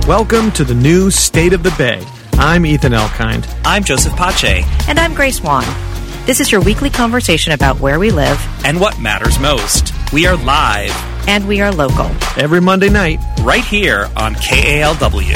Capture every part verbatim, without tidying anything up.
Welcome to the new State of the Bay. I'm Ethan Elkind. I'm Joseph Pache. And I'm Grace Wan. This is your weekly conversation about where we live and what matters most. We are live. And we are local. Every Monday night. Right here on K A L W.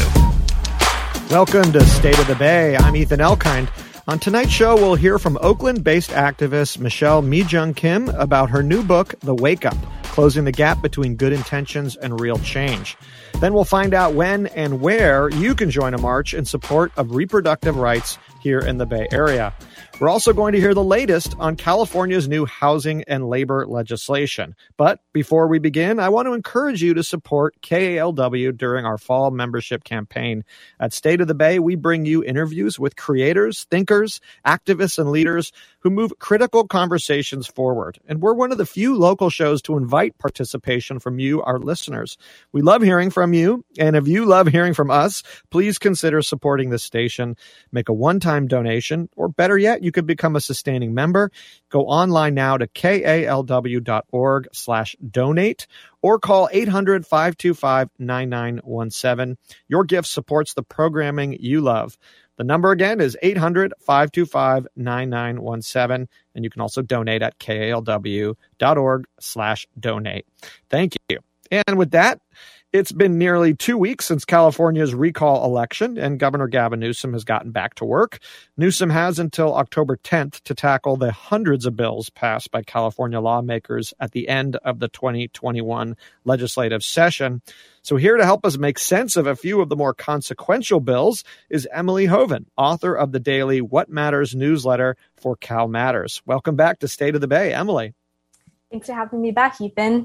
Welcome to State of the Bay. I'm Ethan Elkind. On tonight's show, we'll hear from Oakland-based activist Michelle Mi-Jung Kim about her new book, The Wake Up, Closing the Gap Between Good Intentions and Real Change. Then we'll find out when and where you can join a march in support of reproductive rights here in the Bay Area. We're also going to hear the latest on California's new housing and labor legislation. But before we begin, I want to encourage you to support K A L W during our fall membership campaign. At State of the Bay, we bring you interviews with creators, thinkers, activists, and leaders who move critical conversations forward. And we're one of the few local shows to invite participation from you, our listeners. We love hearing from you, and if you love hearing from us, please consider supporting this station. Make a one-time donation, or better yet, you could become a sustaining member. Go online now to kalw.org slash donate or call eight hundred, five two five, nine nine one seven. Your gift supports the programming you love. The number again is eight hundred, five two five, nine nine one seven, and you can also donate at kalw.org slash donate. Thank you. And with that, it's been nearly two weeks since California's recall election, and Governor Gavin Newsom has gotten back to work. Newsom has until October tenth to tackle the hundreds of bills passed by California lawmakers at the end of the twenty twenty-one legislative session. So here to help us make sense of a few of the more consequential bills is Emily Hoven, author of the daily What Matters newsletter for Cal Matters. Welcome back to State of the Bay, Emily. Thanks for having me back, Ethan.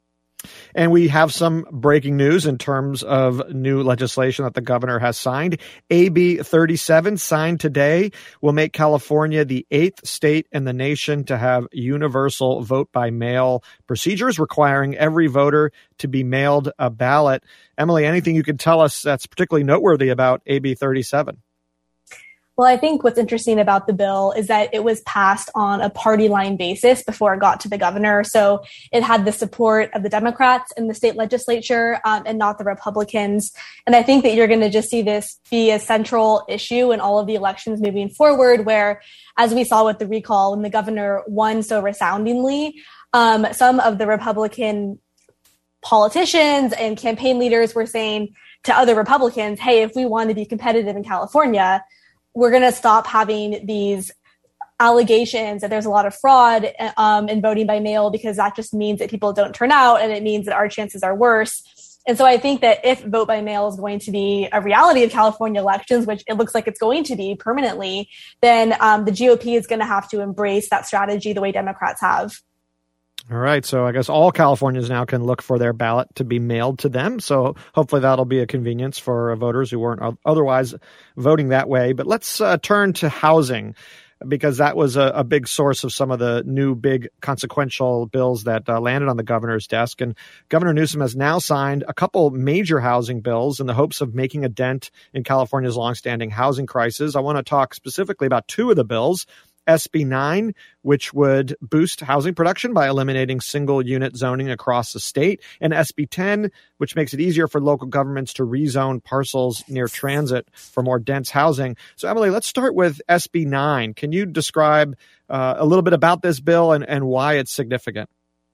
And we have some breaking news in terms of new legislation that the governor has signed. A B thirty-seven, signed today, will make California the eighth state in the nation to have universal vote-by-mail procedures, requiring every voter to be mailed a ballot. Emily, anything you can tell us that's particularly noteworthy about A B thirty-seven? Well, I think what's interesting about the bill is that it was passed on a party line basis before it got to the governor. So it had the support of the Democrats in the state legislature um, and not the Republicans. And I think that you're going to just see this be a central issue in all of the elections moving forward, where, as we saw with the recall, when the governor won so resoundingly, um, some of the Republican politicians and campaign leaders were saying to other Republicans, hey, if we want to be competitive in California, we're going to stop having these allegations that there's a lot of fraud um, in voting by mail, because that just means that people don't turn out, and it means that our chances are worse. And so I think that if vote by mail is going to be a reality of California elections, which it looks like it's going to be permanently, then um, the G O P is going to have to embrace that strategy the way Democrats have. All right. So I guess all Californians now can look for their ballot to be mailed to them. So hopefully that'll be a convenience for voters who weren't otherwise voting that way. But let's uh, turn to housing, because that was a, a big source of some of the new big consequential bills that uh, landed on the governor's desk. And Governor Newsom has now signed a couple major housing bills in the hopes of making a dent in California's longstanding housing crisis. I want to talk specifically about two of the bills. S B nine, which would boost housing production by eliminating single-unit zoning across the state, and S B ten, which makes it easier for local governments to rezone parcels near transit for more dense housing. So, Emily, let's start with S B nine. Can you describe uh, a little bit about this bill and, and why it's significant?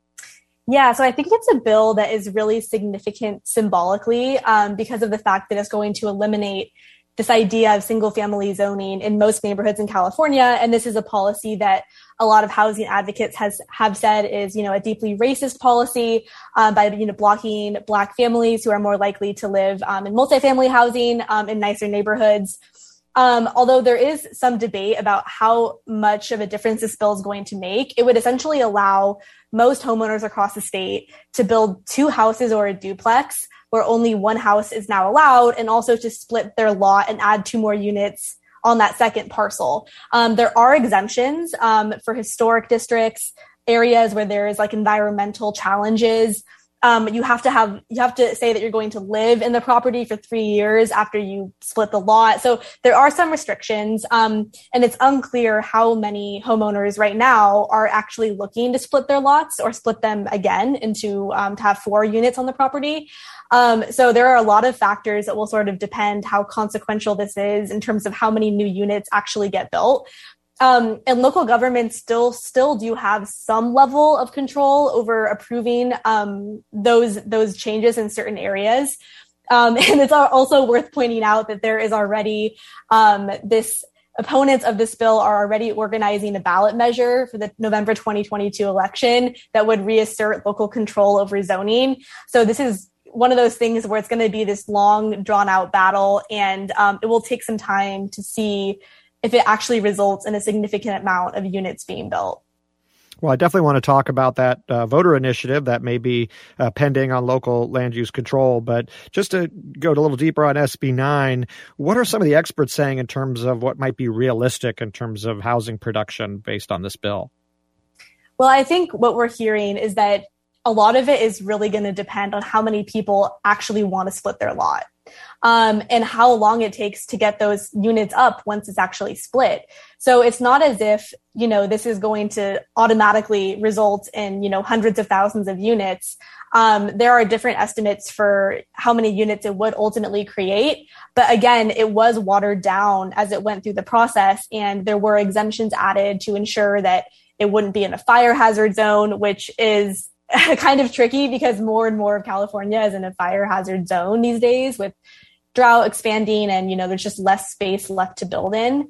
Yeah, so I think it's a bill that is really significant symbolically um, because of the fact that it's going to eliminate this idea of single-family zoning in most neighborhoods in California. And this is a policy that a lot of housing advocates has have said is, you know, a deeply racist policy um, by, you know, blocking Black families who are more likely to live um, in multifamily housing um, in nicer neighborhoods. Um, although there is some debate about how much of a difference this bill is going to make, it would essentially allow most homeowners across the state to build two houses or a duplex where only one house is now allowed, and also to split their lot and add two more units on that second parcel. Um, there are exemptions um, for historic districts, areas where there is like environmental challenges, Um, you have to have, you have to say that you're going to live in the property for three years after you split the lot. So there are some restrictions, um, and it's unclear how many homeowners right now are actually looking to split their lots or split them again into, um, to have four units on the property. Um, so there are a lot of factors that will sort of depend how consequential this is in terms of how many new units actually get built. Um, and local governments still still do have some level of control over approving um, those those changes in certain areas. Um, and it's also worth pointing out that there is already um, this opponents of this bill are already organizing a ballot measure for the November twenty twenty-two election that would reassert local control over zoning. So this is one of those things where it's going to be this long, drawn out battle, and um, it will take some time to see if it actually results in a significant amount of units being built. Well, I definitely want to talk about that uh, voter initiative that may be uh, pending on local land use control. But just to go a little deeper on S B nine, what are some of the experts saying in terms of what might be realistic in terms of housing production based on this bill? Well, I think what we're hearing is that a lot of it is really going to depend on how many people actually want to split their lot. Um, and how long it takes to get those units up once it's actually split. So it's not as if, you know, this is going to automatically result in, you know, hundreds of thousands of units. Um, there are different estimates for how many units it would ultimately create. But again, it was watered down as it went through the process, and there were exemptions added to ensure that it wouldn't be in a fire hazard zone, which is kind of tricky because more and more of California is in a fire hazard zone these days with drought expanding, and, you know, there's just less space left to build in.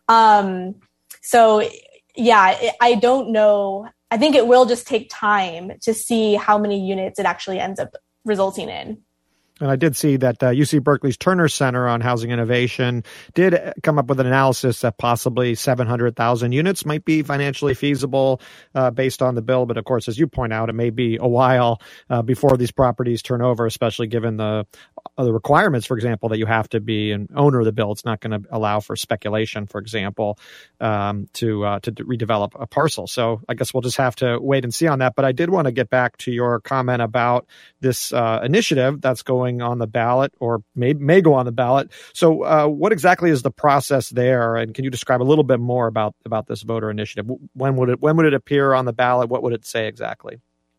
Um, so yeah, it, I don't know. I think it will just take time to see how many units it actually ends up resulting in. And I did see that uh, U C Berkeley's Turner Center on Housing Innovation did come up with an analysis that possibly seven hundred thousand units might be financially feasible uh, based on the bill. But of course, as you point out, it may be a while uh, before these properties turn over, especially given the uh, the requirements, for example, that you have to be an owner of the bill. It's not going to allow for speculation, for example, um, to uh, to redevelop a parcel. So I guess we'll just have to wait and see on that. But I did want to get back to your comment about this uh, initiative that's going on the ballot, or may may go on the ballot. So uh, what exactly is the process there? And can you describe a little bit more about, about this voter initiative? When would it when would it appear on the ballot? What would it say exactly?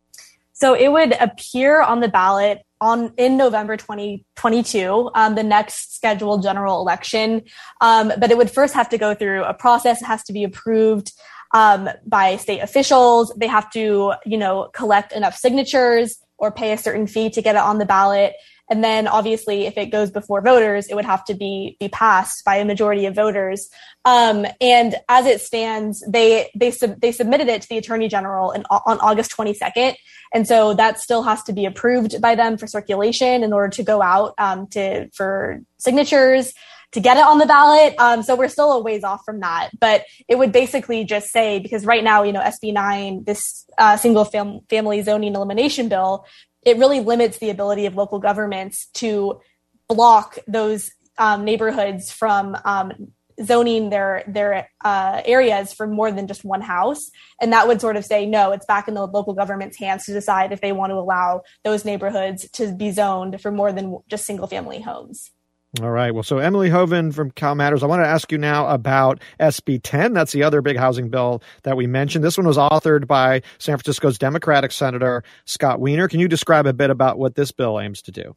So it would appear on the ballot on in November twenty twenty-two, um, the next scheduled general election. Um, but it would first have to go through a process. It has to be approved um, by state officials. They have to, you know, collect enough signatures or pay a certain fee to get it on the ballot. And then obviously, if it goes before voters, it would have to be be passed by a majority of voters. Um, and as it stands, they they sub, they submitted it to the Attorney General in, on August twenty-second. And so that still has to be approved by them for circulation in order to go out um, to for signatures to get it on the ballot. Um, so we're still a ways off from that. But it would basically just say, because right now, you know, S B nine, this uh, single fam- family zoning elimination bill, it really limits the ability of local governments to block those um, neighborhoods from um, zoning their their uh, areas for more than just one house. And that would sort of say, no, it's back in the local government's hands to decide if they want to allow those neighborhoods to be zoned for more than just single family homes. All right. Well, so Emily Hoven from Cal Matters, I want to ask you now about S B ten. That's the other big housing bill that we mentioned. This one was authored by San Francisco's Democratic Senator Scott Wiener. Can you describe a bit about what this bill aims to do?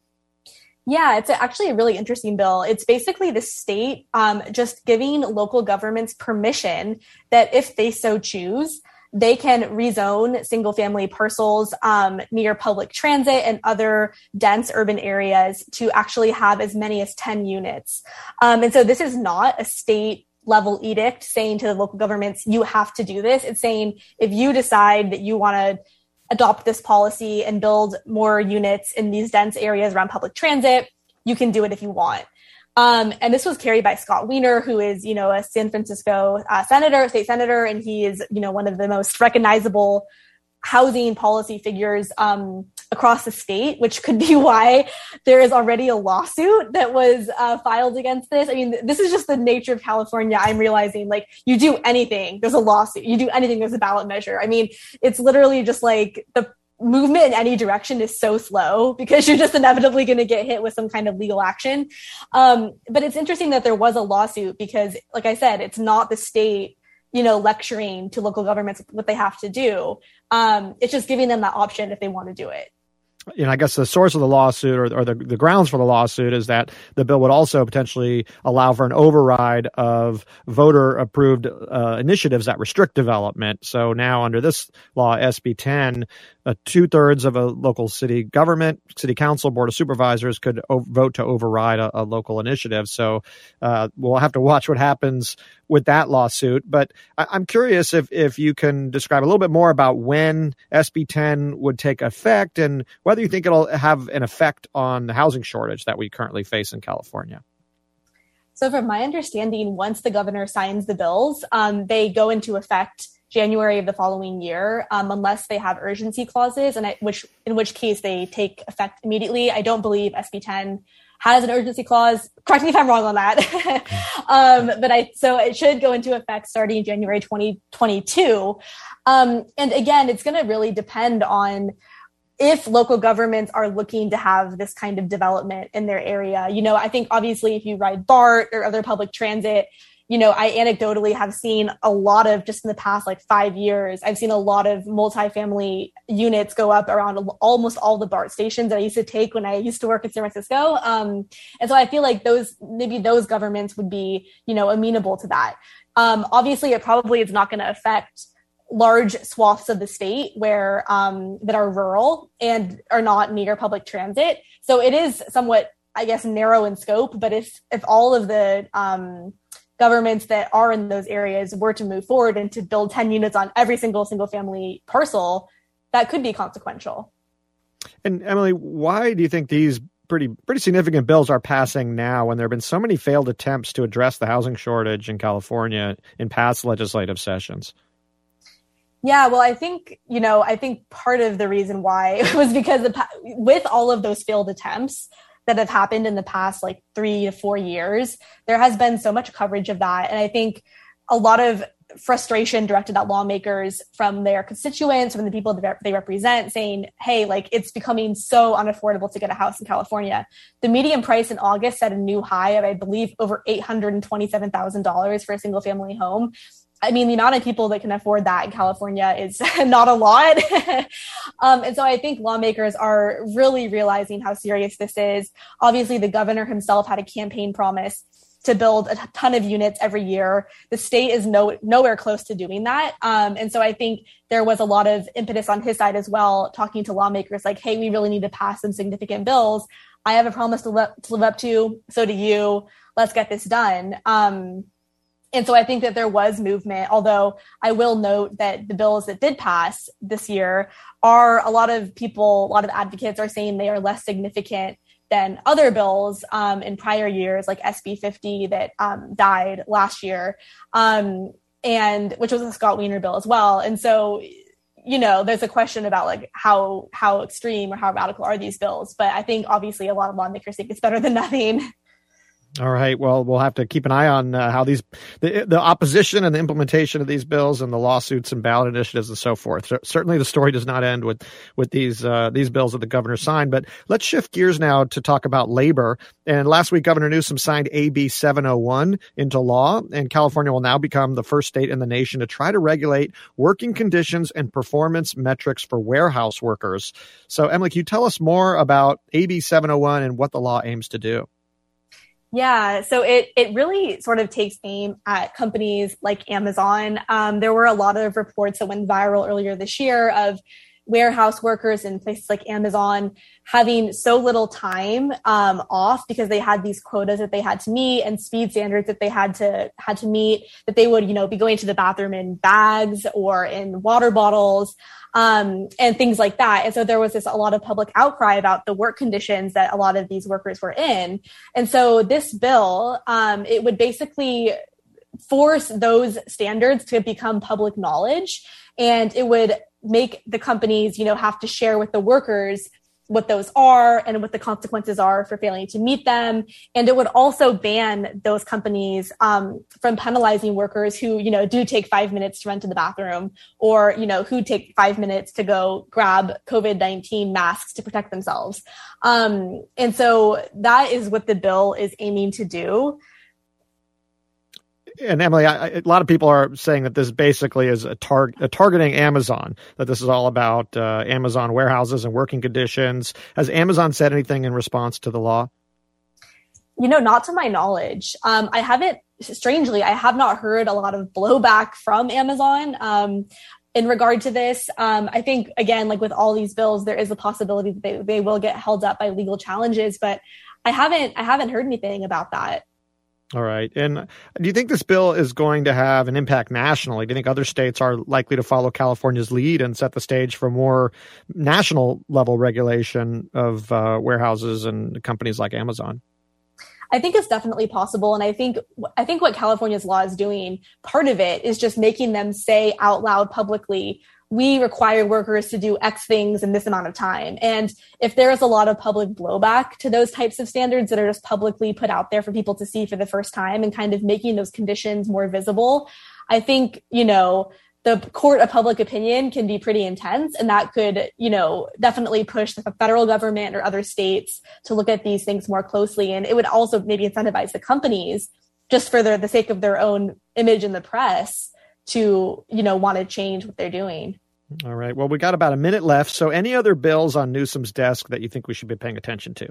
Yeah, it's actually a really interesting bill. It's basically the state um, just giving local governments permission that if they so choose, they can rezone single family parcels um, near public transit and other dense urban areas to actually have as many as ten units. Um, and so this is not a state level edict saying to the local governments, you have to do this. It's saying if you decide that you want to adopt this policy and build more units in these dense areas around public transit, you can do it if you want. Um, and this was carried by Scott Wiener, who is, you know, a San Francisco uh, senator, state senator, and he is, you know, one of the most recognizable housing policy figures um, across the state, which could be why there is already a lawsuit that was uh, filed against this. I mean, this is just the nature of California. I'm realizing, like, you do anything, there's a lawsuit. You do anything, there's a ballot measure. I mean, it's literally just like the movement in any direction is so slow because you're just inevitably going to get hit with some kind of legal action. Um, but it's interesting that there was a lawsuit because, like I said, it's not the state, you know, lecturing to local governments what they have to do. Um, it's just giving them that option if they want to do it. You know, I guess the source of the lawsuit or, or the, the grounds for the lawsuit is that the bill would also potentially allow for an override of voter-approved uh, initiatives that restrict development. So now under this law, S B ten, uh, two-thirds of a local city government, city council, board of supervisors could o- vote to override a, a local initiative. So uh, we'll have to watch what happens with that lawsuit. But I- I'm curious if, if you can describe a little bit more about when S B ten would take effect and whether you think it'll have an effect on the housing shortage that we currently face in California. So from my understanding, once the governor signs the bills, um, they go into effect January of the following year, um, unless they have urgency clauses, and I, which in which case they take effect immediately. I don't believe S B ten has an urgency clause. Correct me if I'm wrong on that. um, but I so it should go into effect starting January twenty twenty-two. Um, and again, it's going to really depend on if local governments are looking to have this kind of development in their area. You know, I think obviously if you ride BART or other public transit, you know, I anecdotally have seen a lot of, just in the past like five years, I've seen a lot of multifamily units go up around almost all the BART stations that I used to take when I used to work in San Francisco. Um, and so I feel like those, maybe those governments would be, you know, amenable to that. Um, obviously, it probably is not going to affect large swaths of the state where um, that are rural and are not near public transit. So it is somewhat, I guess, narrow in scope. But if if all of the um, governments that are in those areas were to move forward and to build ten units on every single single family parcel, that could be consequential. And Emily, why do you think these pretty pretty significant bills are passing now when there have been so many failed attempts to address the housing shortage in California in past legislative sessions? Yeah, well, I think, you know, I think part of the reason why was because the, with all of those failed attempts that have happened in the past like three to four years, there has been so much coverage of that. And I think a lot of frustration directed at lawmakers from their constituents, from the people that they represent, saying, hey, like it's becoming so unaffordable to get a house in California. The median price in August set a new high of, I believe, over eight hundred twenty-seven thousand dollars for a single family home. I mean, the amount of people that can afford that in California is not a lot. um, and so I think lawmakers are really realizing how serious this is. Obviously, the governor himself had a campaign promise to build a ton of units every year. The state is no, nowhere close to doing that. Um, and so I think there was a lot of impetus on his side as well, talking to lawmakers like, hey, we really need to pass some significant bills. I have a promise to, le- to live up to. So do you. Let's get this done. Um, And so I think that there was movement, although I will note that the bills that did pass this year are a lot of people, a lot of advocates are saying they are less significant than other bills um, in prior years, like S B fifty that um, died last year, um, and which was a Scott Wiener bill as well. And so, you know, there's a question about like how how extreme or how radical are these bills. But I think obviously a lot of lawmakers think it's better than nothing. All right. Well, we'll have to keep an eye on uh, how these the, the opposition and the implementation of these bills and the lawsuits and ballot initiatives and so forth. So, certainly, the story does not end with with these uh, these bills that the governor signed. But let's shift gears now to talk about labor. And last week, Governor Newsom signed A B seven oh one into law, and California will now become the first state in the nation to try to regulate working conditions and performance metrics for warehouse workers. So, Emily, can you tell us more about A B seven oh one and what the law aims to do? Yeah, so it it really sort of takes aim at companies like Amazon. Um, there were a lot of reports that went viral earlier this year of warehouse workers in places like Amazon having so little time um, off because they had these quotas that they had to meet and speed standards that they had to had to meet, that they would, you know, be going to the bathroom in bags or in water bottles. Um, and things like that. And so there was this a lot of public outcry about the work conditions that a lot of these workers were in. And so this bill, um, it would basically force those standards to become public knowledge. And it would make the companies, you know, have to share with the workers what those are and what the consequences are for failing to meet them. And it would also ban those companies um, from penalizing workers who, you know, do take five minutes to run to the bathroom, or, you know, who take five minutes to go grab COVID nineteen masks to protect themselves. Um, and so that is what the bill is aiming to do. And Emily, I, a lot of people are saying that this basically is a, tar- a targeting Amazon, that this is all about uh, Amazon warehouses and working conditions. Has Amazon said anything in response to the law? You know, not to my knowledge. Um, I haven't, strangely, I have not heard a lot of blowback from Amazon um, in regard to this. Um, I think, again, like with all these bills, there is a possibility that they, they will get held up by legal challenges, but I haven't, I haven't heard anything about that. All right. And do you think this bill is going to have an impact nationally? Do you think other states are likely to follow California's lead and set the stage for more national level regulation of uh, warehouses and companies like Amazon? I think it's definitely possible. And I think, I think what California's law is doing, part of it is just making them say out loud publicly, we require workers to do X things in this amount of time. And if there is a lot of public blowback to those types of standards that are just publicly put out there for people to see for the first time and kind of making those conditions more visible, I think, you know, the court of public opinion can be pretty intense, and that could, you know, definitely push the federal government or other states to look at these things more closely. And it would also maybe incentivize the companies, just for their, the sake of their own image in the press, to, you know, want to change what they're doing. All right. Well, we got about a minute left. So any other bills on Newsom's desk that you think we should be paying attention to?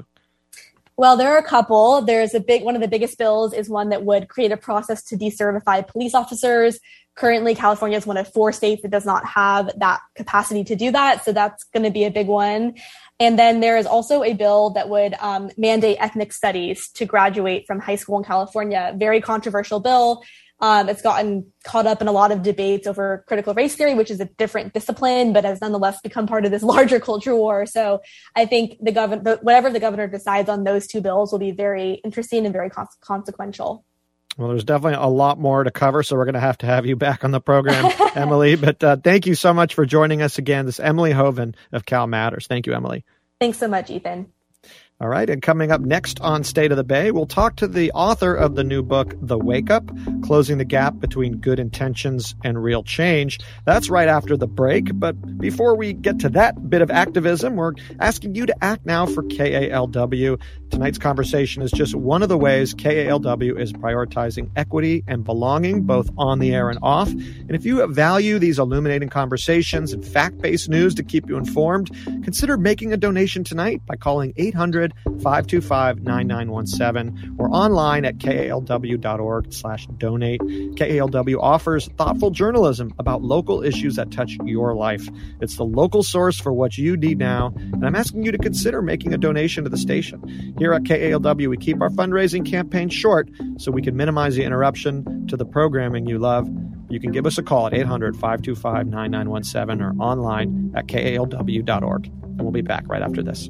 Well, there are a couple. There's a big, one of the biggest bills is one that would create a process to decertify police officers. Currently, California is one of four states that does not have that capacity to do that. So that's going to be a big one. And then there is also a bill that would um, mandate ethnic studies to graduate from high school in California. Very controversial bill. Um, it's gotten caught up in a lot of debates over critical race theory, which is a different discipline, but has nonetheless become part of this larger culture war. So I think the governor, whatever the governor decides on those two bills will be very interesting and very con- consequential. Well, there's definitely a lot more to cover, so we're going to have to have you back on the program, Emily. But uh, thank you so much for joining us again. This is Emily Hoven of Cal Matters. Thank you, Emily. Thanks so much, Ethan. All right. And coming up next on State of the Bay, we'll talk to the author of the new book, The Wake Up, Closing the Gap Between Good Intentions and Real Change. That's right after the break. But before we get to that bit of activism, we're asking you to act now for K A L W. Tonight's conversation is just one of the ways K A L W is prioritizing equity and belonging, both on the air and off. And if you value these illuminating conversations and fact-based news to keep you informed, consider making a donation tonight by calling eight hundred, five two five, nine nine one seven or online at kalw.org slash donate. K A L W offers thoughtful journalism about local issues that touch your life. It's the local source for what you need now, and I'm asking you to consider making a donation to the station. Here at K A L W, we keep our fundraising campaign short so we can minimize the interruption to the programming you love. You can give us a call at eight hundred, five two five, nine nine one seven or online at K A L W dot org. And we'll be back right after this.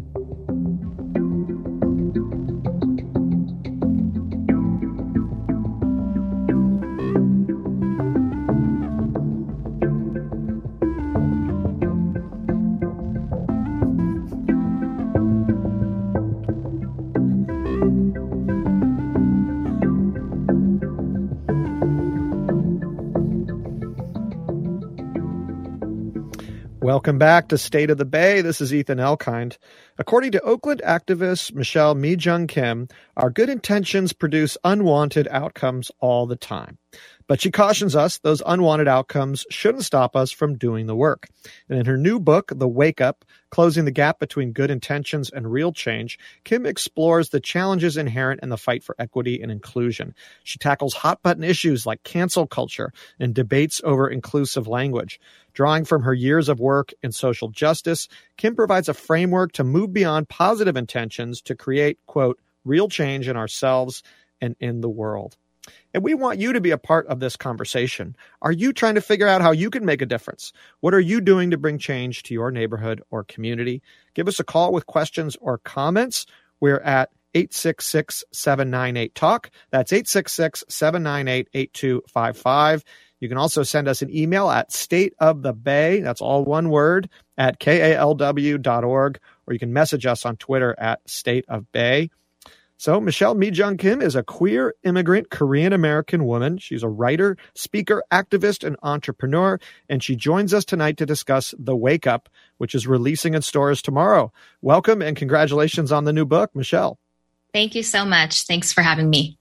Welcome back to State of the Bay. This is Ethan Elkind. According to Oakland activist Michelle Mi-Jung Kim, our good intentions produce unwanted outcomes all the time. But she cautions us those unwanted outcomes shouldn't stop us from doing the work. And in her new book, The Wake Up, Closing the Gap Between Good Intentions and Real Change, Kim explores the challenges inherent in the fight for equity and inclusion. She tackles hot-button issues like cancel culture and debates over inclusive language. Drawing from her years of work in social justice, Kim provides a framework to move beyond positive intentions to create, quote, real change in ourselves and in the world. And we want you to be a part of this conversation. Are you trying to figure out how you can make a difference? What are you doing to bring change to your neighborhood or community? Give us a call with questions or comments. We're at eight six six, seven nine eight, talk. That's eight six six, seven nine eight, eight two five five. You can also send us an email at stateofthebay, that's all one word, at K A L W dot org, or you can message us on Twitter at State of Bay. So Michelle Mi-Jung Kim is a queer immigrant Korean-American woman. She's a writer, speaker, activist, and entrepreneur, and she joins us tonight to discuss The Wake Up, which is releasing in stores tomorrow. Welcome and congratulations on the new book, Michelle. Thank you so much. Thanks for having me.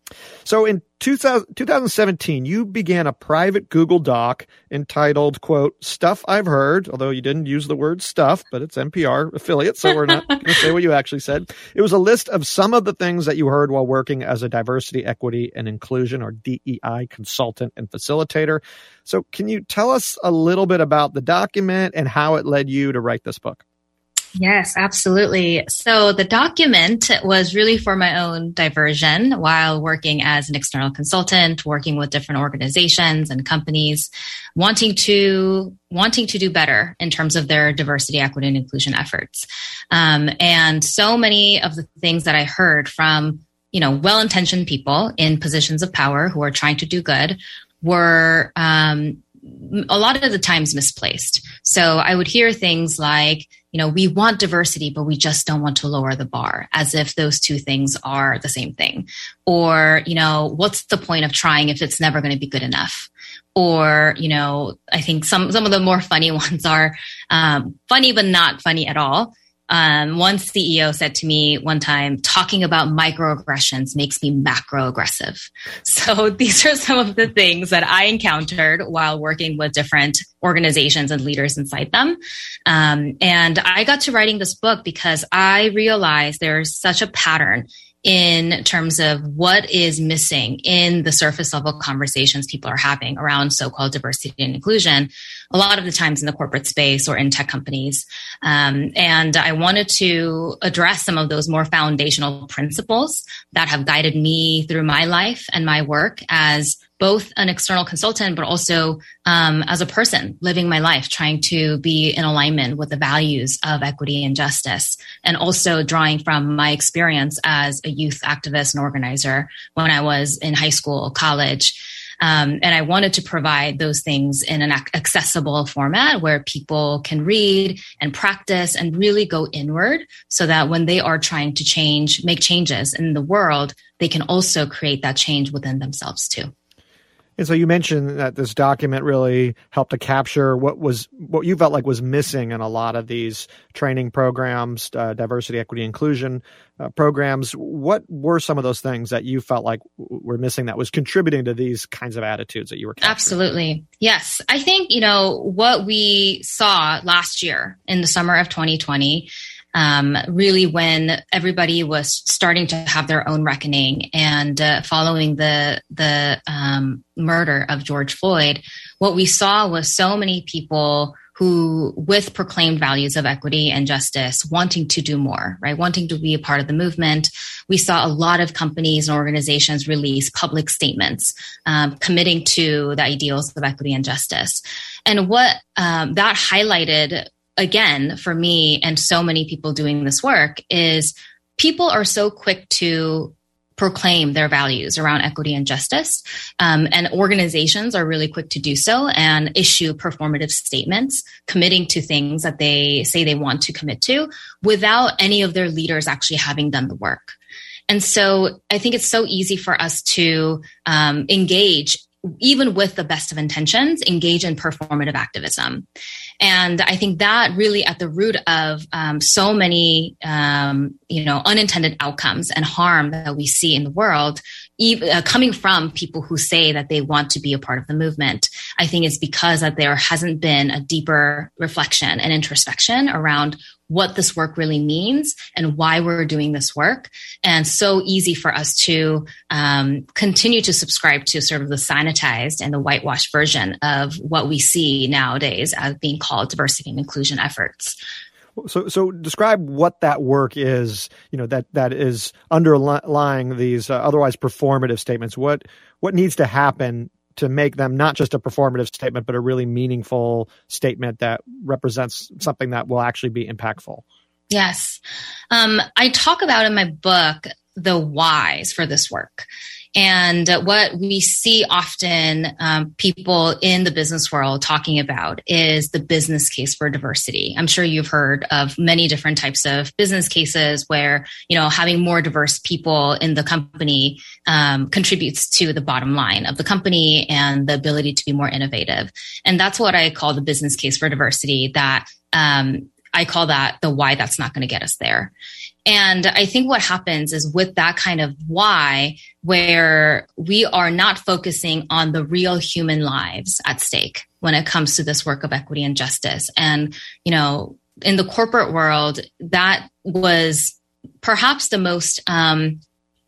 So in two thousand, twenty seventeen, you began a private Google Doc entitled, quote, Stuff I've Heard, although you didn't use the word stuff, but it's N P R affiliate, so we're not going to say what you actually said. It was a list of some of the things that you heard while working as a diversity, equity, and inclusion, or D E I consultant and facilitator. So can you tell us a little bit about the document and how it led you to write this book? Yes, absolutely. So the document was really for my own diversion while working as an external consultant, working with different organizations and companies, wanting to wanting to do better in terms of their diversity, equity, and inclusion efforts. Um, and so many of the things that I heard from, you know, well-intentioned people in positions of power who are trying to do good were um, a lot of the times misplaced. So I would hear things like, you know, we want diversity, but we just don't want to lower the bar, as if those two things are the same thing. Or, you know, what's the point of trying if it's never going to be good enough? Or, you know, I think some, some of the more funny ones are um, funny, but not funny at all. Um, one C E O said to me one time, talking about microaggressions makes me macro aggressive. So these are some of the things that I encountered while working with different organizations and leaders inside them. Um, and I got to writing this book because I realized there's such a pattern in terms of what is missing in the surface level conversations people are having around so-called diversity and inclusion, a lot of the times in the corporate space or in tech companies. Um, and I wanted to address some of those more foundational principles that have guided me through my life and my work as both an external consultant, but also um, as a person living my life, trying to be in alignment with the values of equity and justice, and also drawing from my experience as a youth activist and organizer when I was in high school, college. Um, and I wanted to provide those things in an accessible format where people can read and practice and really go inward so that when they are trying to change, make changes in the world, they can also create that change within themselves too. And so you mentioned that this document really helped to capture what was what you felt like was missing in a lot of these training programs, uh, diversity, equity, inclusion uh, programs. What were some of those things that you felt like were missing that was contributing to these kinds of attitudes that you were capturing? Absolutely. Yes. I think, you know, what we saw last year in the summer of twenty twenty, Um, really when everybody was starting to have their own reckoning and uh, following the the um, murder of George Floyd, what we saw was so many people who, with proclaimed values of equity and justice, wanting to do more, right? Wanting to be a part of the movement. We saw a lot of companies and organizations release public statements um, committing to the ideals of equity and justice. And what um, that highlighted, again, for me and so many people doing this work, is people are so quick to proclaim their values around equity and justice. Um, and organizations are really quick to do so and issue performative statements committing to things that they say they want to commit to without any of their leaders actually having done the work. And so I think it's so easy for us to um, engage, even with the best of intentions, engage in performative activism. And I think that really at the root of um, so many, um, you know, unintended outcomes and harm that we see in the world, even, uh, coming from people who say that they want to be a part of the movement, I think it's because that there hasn't been a deeper reflection and introspection around what this work really means and why we're doing this work. And so easy for us to um, continue to subscribe to sort of the sanitized and the whitewashed version of what we see nowadays as being called diversity and inclusion efforts. So, so describe what that work is, you know, that, that is underlying these uh, otherwise performative statements. What, what needs to happen to make them not just a performative statement, but a really meaningful statement that represents something that will actually be impactful? Yes. Um, I talk about in my book the whys for this work. And what we see often um, people in the business world talking about is the business case for diversity. I'm sure you've heard of many different types of business cases where, you know, having more diverse people in the company um, contributes to the bottom line of the company and the ability to be more innovative. And that's what I call the business case for diversity, that um, I call that the why that's not going to get us there. And I think what happens is with that kind of why, where we are not focusing on the real human lives at stake when it comes to this work of equity and justice. And, you know, in the corporate world, that was perhaps the most, um,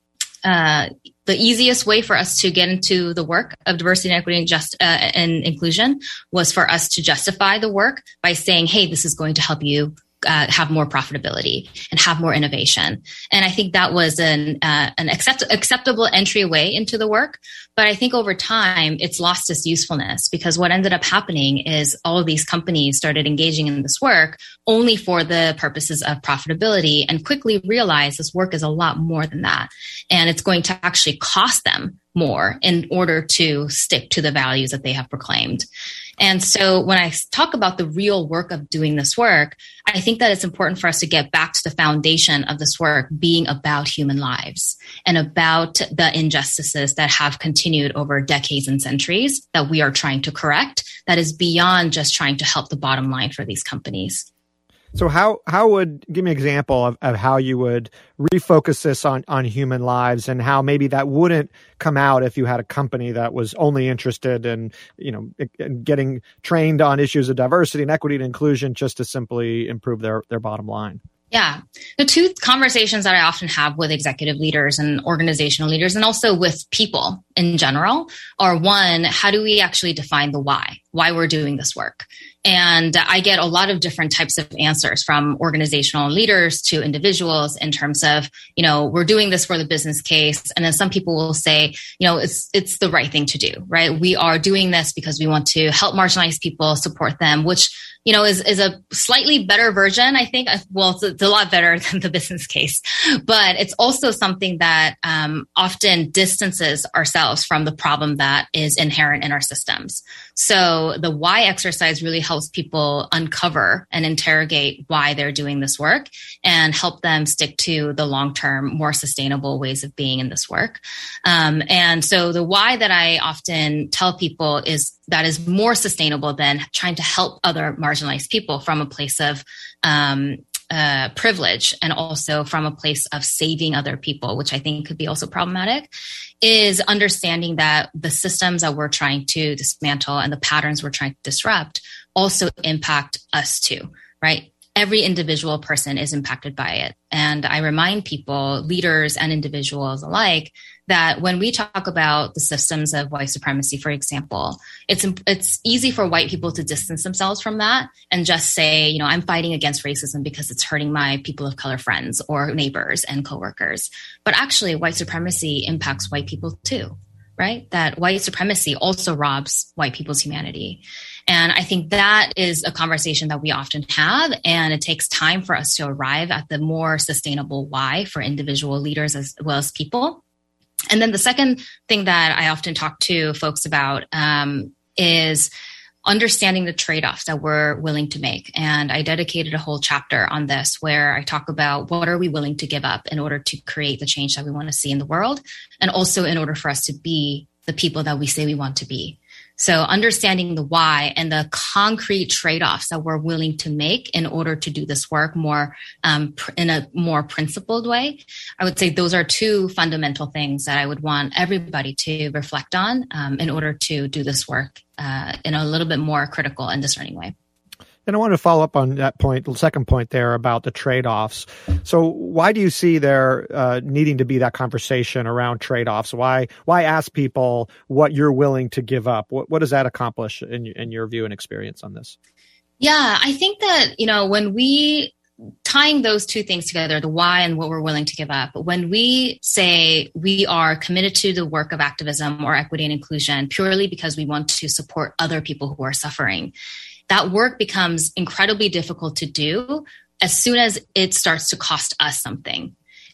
uh, the easiest way for us to get into the work of diversity and equity and, just, uh, and inclusion was for us to justify the work by saying, hey, this is going to help you Uh, have more profitability and have more innovation. And I think that was an uh, an accept- acceptable entryway into the work. But I think over time, it's lost its usefulness, because what ended up happening is all of these companies started engaging in this work only for the purposes of profitability, and quickly realized this work is a lot more than that. And it's going to actually cost them more in order to stick to the values that they have proclaimed. And so when I talk about the real work of doing this work, I think that it's important for us to get back to the foundation of this work being about human lives and about the injustices that have continued over decades and centuries that we are trying to correct, that is beyond just trying to help the bottom line for these companies. So how how would, give me an example of, of how you would refocus this on, on human lives, and how maybe that wouldn't come out if you had a company that was only interested in, you know, in getting trained on issues of diversity and equity and inclusion just to simply improve their, their bottom line. Yeah. The two conversations that I often have with executive leaders and organizational leaders, and also with people in general, are one, how do we actually define the why, why we're doing this work? And I get a lot of different types of answers from organizational leaders to individuals in terms of, you know, we're doing this for the business case. And then some people will say, you know, it's, it's the right thing to do, right? We are doing this because we want to help marginalized people, support them, which, you know, is, is a slightly better version, I think. Well, it's a, it's a lot better than the business case, but it's also something that um, often distances ourselves from the problem that is inherent in our systems. So the why exercise really helps people uncover and interrogate why they're doing this work and help them stick to the long-term, more sustainable ways of being in this work. Um, and so the why that I often tell people is that is more sustainable than trying to help other marginalized people from a place of um, uh, privilege, and also from a place of saving other people, which I think could be also problematic, is understanding that the systems that we're trying to dismantle and the patterns we're trying to disrupt also impact us too, right? Every individual person is impacted by it. And I remind people, leaders and individuals alike, that when we talk about the systems of white supremacy, for example, it's it's easy for white people to distance themselves from that and just say, you know, I'm fighting against racism because it's hurting my people of color friends or neighbors and coworkers. But actually, white supremacy impacts white people too, right? That white supremacy also robs white people's humanity. And I think that is a conversation that we often have, and it takes time for us to arrive at the more sustainable why for individual leaders as well as people. And then the second thing that I often talk to folks about um, is understanding the trade-offs that we're willing to make. And I dedicated a whole chapter on this where I talk about what are we willing to give up in order to create the change that we want to see in the world, and also in order for us to be the people that we say we want to be. So understanding the why and the concrete trade-offs that we're willing to make in order to do this work more um, pr- in a more principled way, I would say those are two fundamental things that I would want everybody to reflect on um, in order to do this work uh, in a little bit more critical and discerning way. And I want to follow up on that point, the second point there about the trade-offs. So why do you see there uh, needing to be that conversation around trade-offs? Why why ask people what you're willing to give up? What, what does that accomplish in, in your view and experience on this? Yeah, I think that, you know, when we tying those two things together, the why and what we're willing to give up, when we say we are committed to the work of activism or equity and inclusion purely because we want to support other people who are suffering, that work becomes incredibly difficult to do as soon as it starts to cost us something.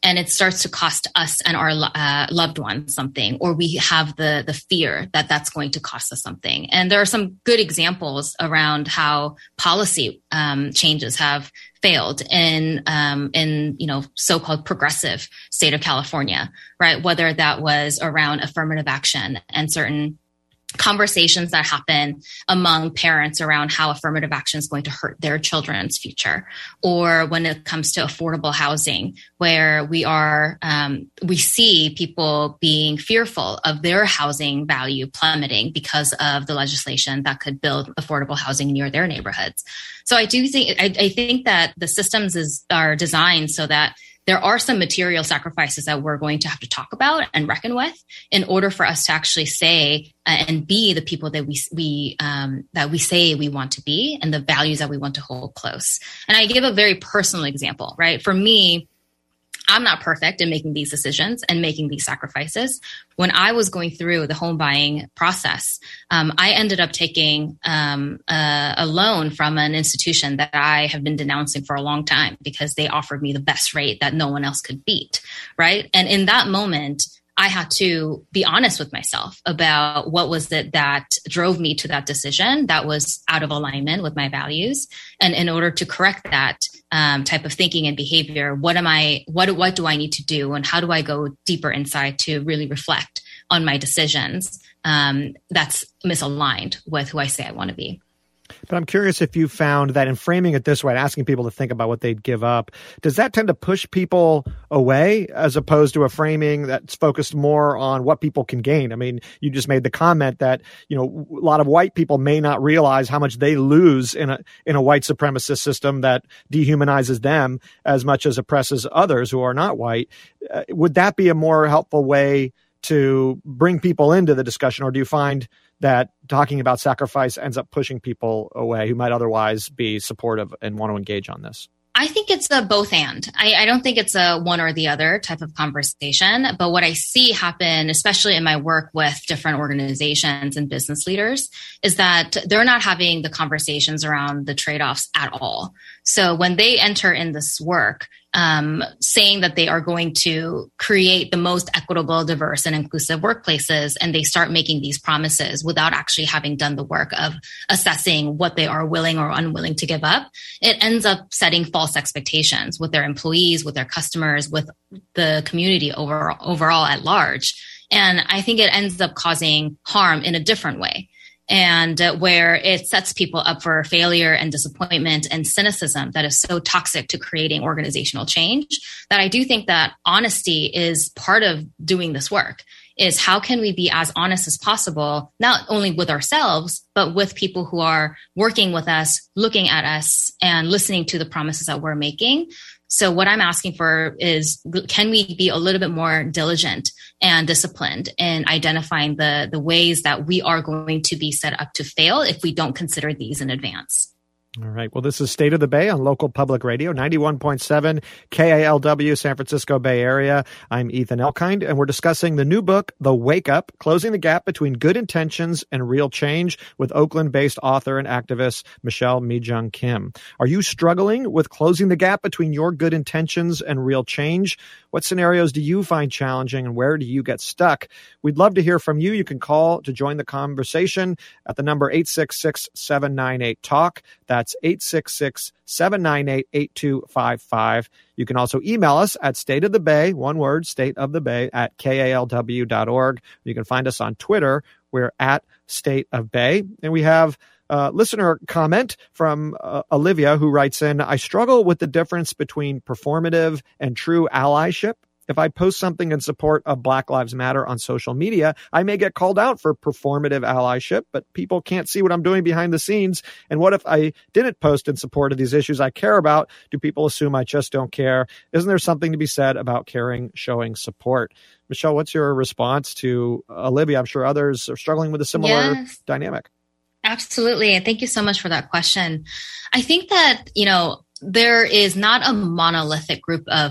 and it starts to cost us and our uh, loved ones something, or we have the the fear that that's going to cost us something. And there are some good examples around how policy um, changes have failed in um, in you know so-called progressive state of California, right? Whether that was around affirmative action and certain conversations that happen among parents around how affirmative action is going to hurt their children's future, or when it comes to affordable housing, where we are um, we see people being fearful of their housing value plummeting because of the legislation that could build affordable housing near their neighborhoods. So I do think I, I think that the systems is, are designed so that there are some material sacrifices that we're going to have to talk about and reckon with in order for us to actually say uh, and be the people that we we um, that we say we want to be, and the values that we want to hold close. And I give a very personal example, right? For me, I'm not perfect in making these decisions and making these sacrifices. When I was going through the home buying process, um, I ended up taking um, a, a loan from an institution that I have been denouncing for a long time because they offered me the best rate that no one else could beat, right? And in that moment, I had to be honest with myself about what was it that drove me to that decision that was out of alignment with my values. And in order to correct that um, type of thinking and behavior, what am I, what, what do I need to do? And how do I go deeper inside to really reflect on my decisions um, that's misaligned with who I say I want to be? But I'm curious if you found that in framing it this way, asking people to think about what they'd give up, does that tend to push people away as opposed to a framing that's focused more on what people can gain? I mean, you just made the comment that, you know, a lot of white people may not realize how much they lose in a in a white supremacist system that dehumanizes them as much as oppresses others who are not white. Uh, would that be a more helpful way to bring people into the discussion, or do you find that talking about sacrifice ends up pushing people away who might otherwise be supportive and want to engage on this? I think it's a both and. I, I don't think it's a one or the other type of conversation. But what I see happen, especially in my work with different organizations and business leaders, is that they're not having the conversations around the trade-offs at all. So when they enter in this work, um, saying that they are going to create the most equitable, diverse, and inclusive workplaces, and they start making these promises without actually having done the work of assessing what they are willing or unwilling to give up, it ends up setting false expectations with their employees, with their customers, with the community overall, overall at large. And I think it ends up causing harm in a different way. And uh, where it sets people up for failure and disappointment and cynicism that is so toxic to creating organizational change, that I do think that honesty is part of doing this work. Is how can we be as honest as possible, not only with ourselves, but with people who are working with us, looking at us, and listening to the promises that we're making. So what I'm asking for is, can we be a little bit more diligent and disciplined in identifying the, the ways that we are going to be set up to fail if we don't consider these in advance? All right. Well, this is State of the Bay on local public radio, ninety-one point seven K A L W, San Francisco Bay Area. I'm Ethan Elkind, and we're discussing the new book, The Wake Up, Closing the Gap Between Good Intentions and Real Change, with Oakland-based author and activist Michelle Mi-Jung Kim. Are you struggling with closing the gap between your good intentions and real change? What scenarios do you find challenging, and where do you get stuck? We'd love to hear from you. You can call to join the conversation at the number eight six six, seven nine eight, talk. That's eight six six, seven nine eight, eight two five five. You can also email us at State of the Bay, one word, State of the Bay, at K A L W dot org. You can find us on Twitter. We're at State of Bay. And we have a listener comment from uh, Olivia, who writes in, I struggle with the difference between performative and true allyship. If I post something in support of Black Lives Matter on social media, I may get called out for performative allyship, but people can't see what I'm doing behind the scenes. And what if I didn't post in support of these issues I care about? Do people assume I just don't care? Isn't there something to be said about caring, showing support? Michelle, what's your response to Olivia? I'm sure others are struggling with a similar yes. dynamic. Absolutely. And thank you so much for that question. I think that, you know, there is not a monolithic group of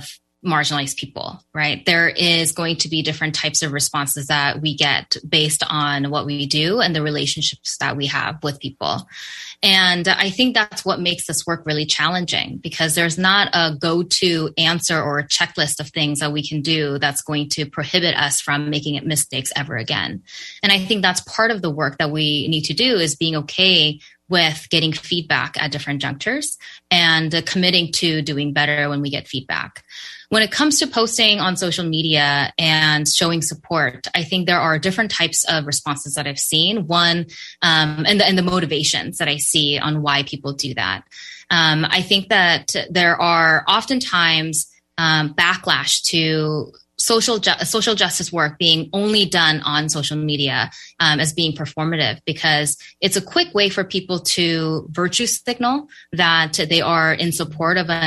marginalized people, right? There is going to be different types of responses that we get based on what we do and the relationships that we have with people. And I think that's what makes this work really challenging, because there's not a go-to answer or a checklist of things that we can do that's going to prohibit us from making mistakes ever again. And I think that's part of the work that we need to do, is being okay with getting feedback at different junctures and uh, committing to doing better when we get feedback. When it comes to posting on social media and showing support, I think there are different types of responses that I've seen. One, um, and, the, and the motivations that I see on why people do that. Um, I think that there are oftentimes um, backlash to social ju- social justice work being only done on social media um, as being performative, because it's a quick way for people to virtue signal that they are in support of a, a,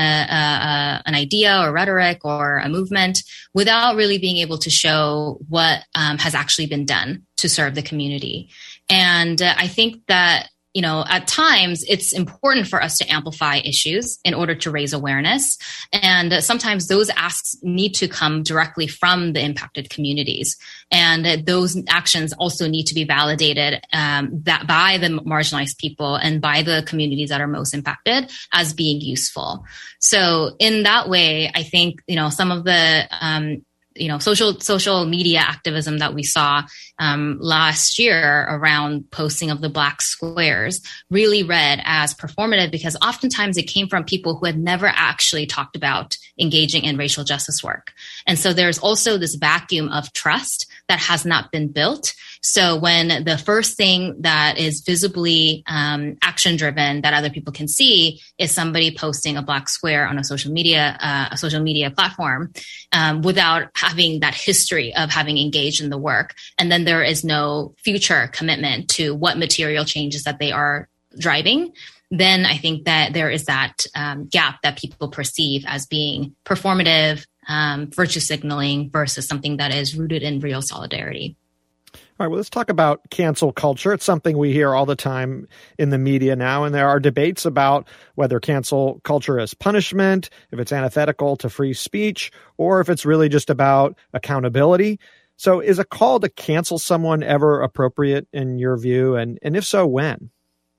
a, an idea or rhetoric or a movement without really being able to show what um, has actually been done to serve the community. And uh, I think that, you know, at times it's important for us to amplify issues in order to raise awareness. And sometimes those asks need to come directly from the impacted communities. And those actions also need to be validated um, that by the marginalized people and by the communities that are most impacted as being useful. So in that way, I think, you know, some of the um, you know, social, social media activism that we saw um, last year around posting of the black squares really read as performative, because oftentimes it came from people who had never actually talked about engaging in racial justice work. And so there's also this vacuum of trust that has not been built. So when the first thing that is visibly um, action-driven that other people can see is somebody posting a black square on a social media, uh, a social media platform, um, without having that history of having engaged in the work, and then there is no future commitment to what material changes that they are driving, then I think that there is that um, gap that people perceive as being performative, um, virtue signaling versus something that is rooted in real solidarity. All right, well, let's talk about cancel culture. It's something we hear all the time in the media now, and there are debates about whether cancel culture is punishment, if it's antithetical to free speech, or if it's really just about accountability. So is a call to cancel someone ever appropriate in your view? And, and if so, when?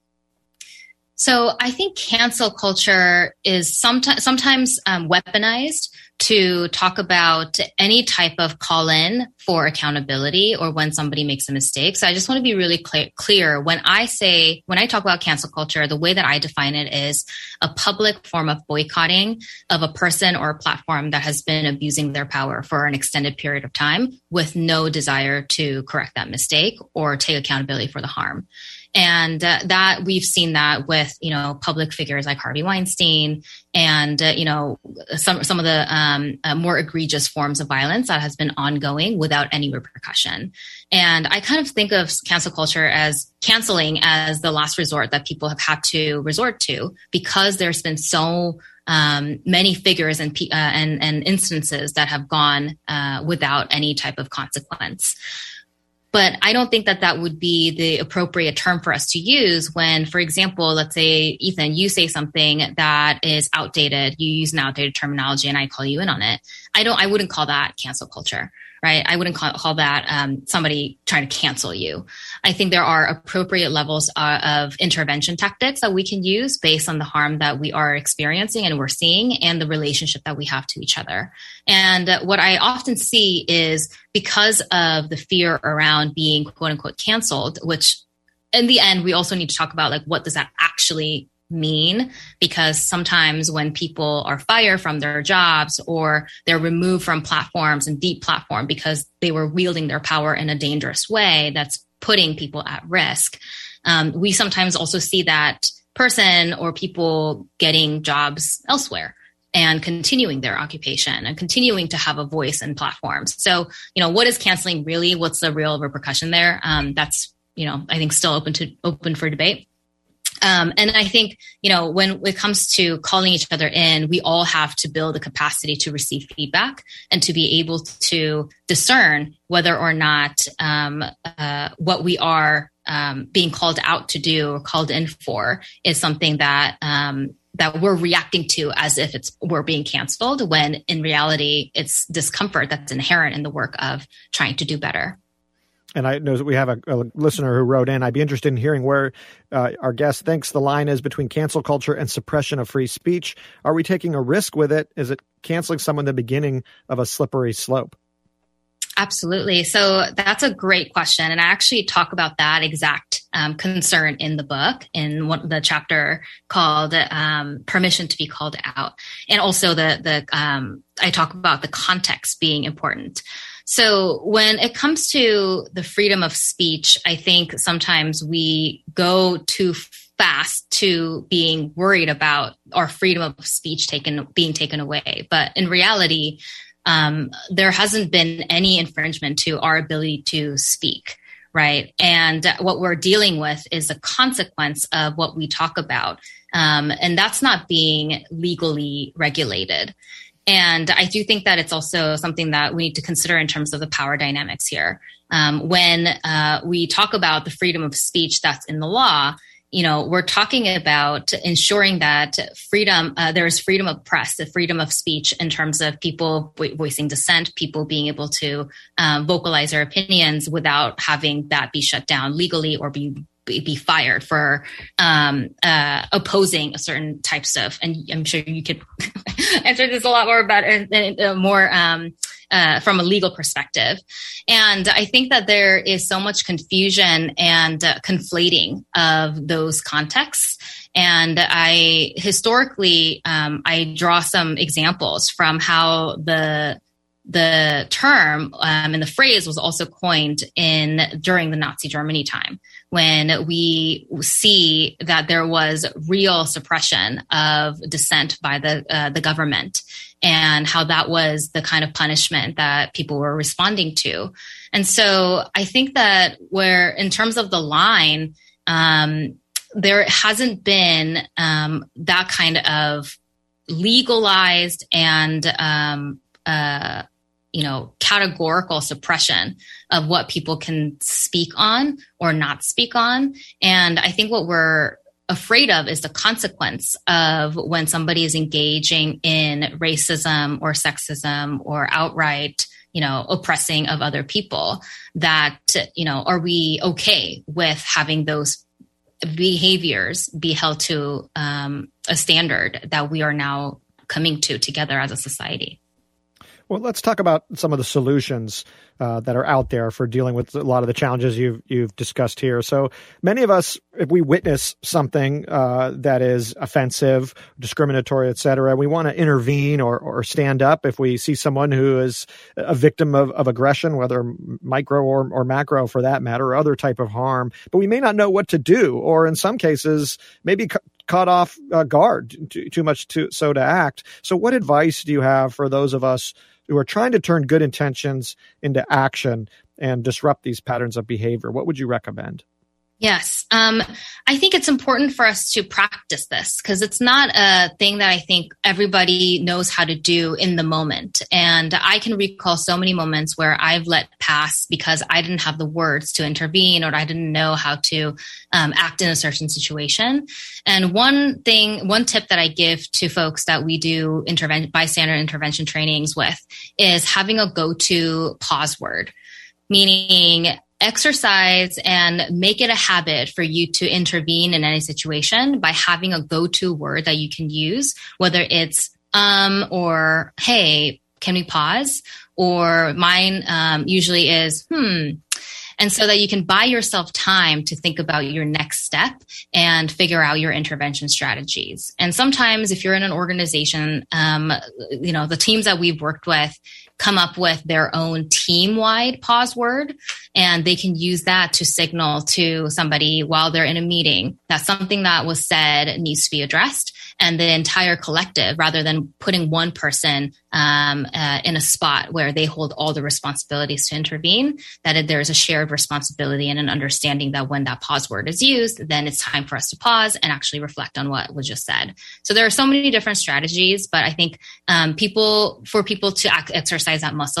So I think cancel culture is sometimes sometimes um, weaponized to talk about any type of call-in for accountability or when somebody makes a mistake. So I just want to be really clear, clear. When I say, when I talk about cancel culture, the way that I define it is a public form of boycotting of a person or a platform that has been abusing their power for an extended period of time with no desire to correct that mistake or take accountability for the harm. And uh, that we've seen that with, you know, public figures like Harvey Weinstein and, uh, you know, some, some of the um, uh, more egregious forms of violence that has been ongoing without any repercussion. And I kind of think of cancel culture as canceling as the last resort that people have had to resort to, because there's been so um, many figures and, uh, and, and instances that have gone uh, without any type of consequence. But I don't think that that would be the appropriate term for us to use when, for example, let's say, Ethan, you say something that is outdated. You use an outdated terminology and I call you in on it. I don't, I wouldn't call that cancel culture, right? I wouldn't call, call that um, somebody trying to cancel you. I think there are appropriate levels uh, of intervention tactics that we can use based on the harm that we are experiencing and we're seeing and the relationship that we have to each other. And uh, what I often see is because of the fear around being quote unquote canceled, which in the end, we also need to talk about like, what does that actually mean? Because sometimes when people are fired from their jobs or they're removed from platforms and deep platform because they were wielding their power in a dangerous way that's putting people at risk, um, we sometimes also see that person or people getting jobs elsewhere and continuing their occupation and continuing to have a voice in platforms. So, you know, what is canceling really? What's the real repercussion there? Um, that's, you know, I think still open to open for debate. Um, and I think, you know, when it comes to calling each other in, we all have to build a capacity to receive feedback and to be able to discern whether or not um, uh, what we are um, being called out to do or called in for is something that um, that we're reacting to as if it's we're being canceled, when in reality it's discomfort that's inherent in the work of trying to do better. And I know that we have a, a listener who wrote in. I'd be interested in hearing where uh, our guest thinks the line is between cancel culture and suppression of free speech. Are we taking a risk with it? Is it canceling someone the beginning of a slippery slope? Absolutely. So that's a great question. And I actually talk about that exact um, concern in the book, in one, the chapter called um, Permission to be Called Out. And also the, the um, I talk about the context being important. So when it comes to the freedom of speech, I think sometimes we go too fast to being worried about our freedom of speech taken being taken away. But in reality, um, there hasn't been any infringement to our ability to speak, right? And what we're dealing with is a consequence of what we talk about. Um, and that's not being legally regulated. And I do think that it's also something that we need to consider in terms of the power dynamics here. Um, when uh, we talk about the freedom of speech that's in the law, you know, we're talking about ensuring that freedom, uh, there is freedom of press, the freedom of speech in terms of people vo- voicing dissent, people being able to um, vocalize their opinions without having that be shut down legally or be be fired for um, uh, opposing certain types of, and I'm sure you could answer this a lot more about it, uh, more um, uh, from a legal perspective. And I think that there is so much confusion and uh, conflating of those contexts. And I historically, um, I draw some examples from how the the term um, and the phrase was also coined in during the Nazi Germany time, when we see that there was real suppression of dissent by the uh, the government, and how that was the kind of punishment that people were responding to. And so I think that where, in terms of the line, um, there hasn't been um, that kind of legalized and um, uh, you know, categorical suppression of what people can speak on or not speak on. And I think what we're afraid of is the consequence of when somebody is engaging in racism or sexism or outright, you know, oppressing of other people, that, you know, are we okay with having those behaviors be held to um, a standard that we are now coming to together as a society? Well, let's talk about some of the solutions uh, that are out there for dealing with a lot of the challenges you've you've discussed here. So many of us, if we witness something uh, that is offensive, discriminatory, et cetera, we want to intervene or or stand up if we see someone who is a victim of, of aggression, whether micro or, or macro for that matter, or other type of harm. But we may not know what to do, or in some cases, maybe ca- caught off uh, guard, too, too much to, so to act. So what advice do you have for those of us who are trying to turn good intentions into action and disrupt these patterns of behavior? What would you recommend? Yes. Um, I think it's important for us to practice this, because it's not a thing that I think everybody knows how to do in the moment. And I can recall so many moments where I've let pass because I didn't have the words to intervene, or I didn't know how to um, act in a certain situation. And one thing, one tip that I give to folks that we do intervention, bystander intervention trainings with, is having a go-to pause word, meaning exercise and make it a habit for you to intervene in any situation by having a go-to word that you can use, whether it's um or hey, can we pause? Or mine um, usually is hmm. And so that you can buy yourself time to think about your next step and figure out your intervention strategies. And sometimes if you're in an organization, um, you know, the teams that we've worked with come up with their own team-wide pause word, and they can use that to signal to somebody while they're in a meeting that something that was said needs to be addressed, and the entire collective, rather than putting one person um, uh, in a spot where they hold all the responsibilities to intervene, that there's a shared responsibility and an understanding that when that pause word is used, then it's time for us to pause and actually reflect on what was just said. So there are so many different strategies, but I think um, people, for people to act, exercise that muscle,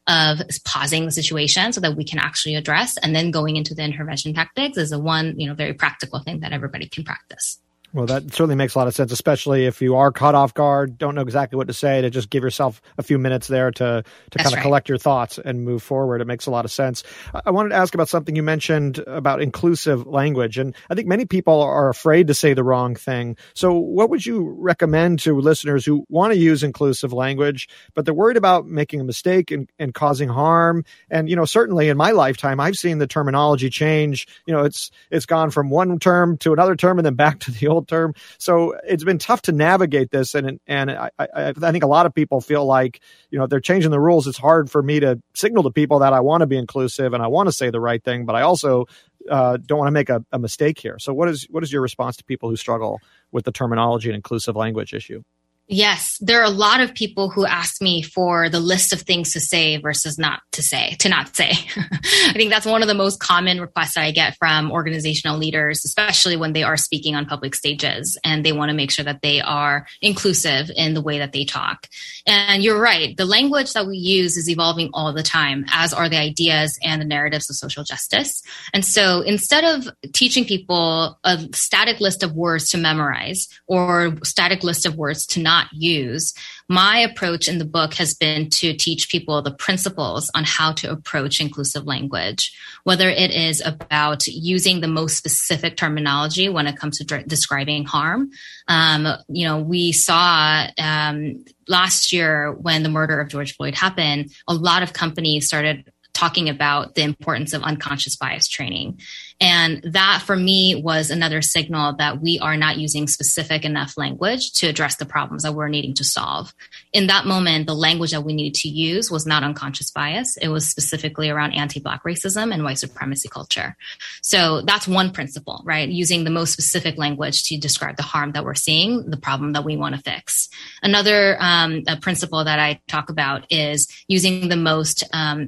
of pausing the situation so that we can actually address, and then going into the intervention tactics is a one, you know, very practical thing that everybody can practice. Well, that certainly makes a lot of sense, especially if you are caught off guard, don't know exactly what to say, to just give yourself a few minutes there to, to kind of right. collect your thoughts and move forward. It makes a lot of sense. I wanted to ask about something you mentioned about inclusive language. And I think many people are afraid to say the wrong thing. So what would you recommend to listeners who want to use inclusive language, but they're worried about making a mistake and, and causing harm? And, you know, certainly in my lifetime, I've seen the terminology change. You know, it's it's gone from one term to another term and then back to the old term. So it's been tough to navigate this. And and I, I, I think a lot of people feel like, you know, if they're changing the rules, it's hard for me to signal to people that I want to be inclusive and I want to say the right thing, but I also uh, don't want to make a, a mistake here. So what is what is your response to people who struggle with the terminology and inclusive language issue? Yes, there are a lot of people who ask me for the list of things to say versus not to say, to not say. I think that's one of the most common requests that I get from organizational leaders, especially when they are speaking on public stages and they want to make sure that they are inclusive in the way that they talk. And you're right, the language that we use is evolving all the time, as are the ideas and the narratives of social justice. And so instead of teaching people a static list of words to memorize or static list of words to not use, my approach in the book has been to teach people the principles on how to approach inclusive language, whether it is about using the most specific terminology when it comes to de- describing harm. Um, you know, we saw um, last year when the murder of George Floyd happened, a lot of companies started talking about the importance of unconscious bias training. And that for me was another signal that we are not using specific enough language to address the problems that we're needing to solve. In that moment, the language that we needed to use was not unconscious bias. It was specifically around anti-Black racism and white supremacy culture. So that's one principle, right? Using the most specific language to describe the harm that we're seeing, the problem that we want to fix. Another um, a principle that I talk about is using the most um,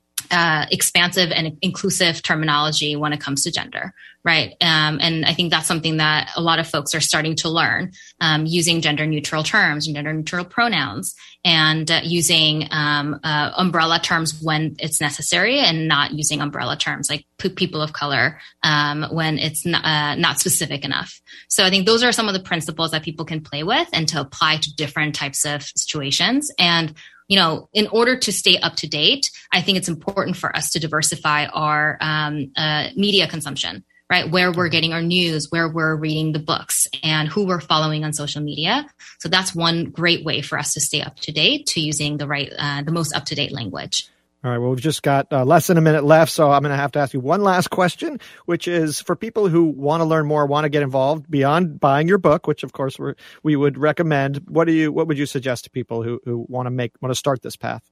Uh, expansive and inclusive terminology when it comes to gender, right? Um, and I think that's something that a lot of folks are starting to learn, um, using gender neutral terms and gender neutral pronouns, and uh, using um, uh, umbrella terms when it's necessary, and not using umbrella terms like p- people of color um, when it's n- uh, not specific enough. So I think those are some of the principles that people can play with and to apply to different types of situations. And you know, in order to stay up to date, I think it's important for us to diversify our um, uh, media consumption, right? Where we're getting our news, where we're reading the books, and who we're following on social media. So that's one great way for us to stay up to date, to using the right, uh, the most up to date language. All right. Well, we've just got uh, less than a minute left, so I'm going to have to ask you one last question, which is for people who want to learn more, want to get involved beyond buying your book, which of course we're, we would recommend. What do you, what would you suggest to people who, who want to make, want to start this path?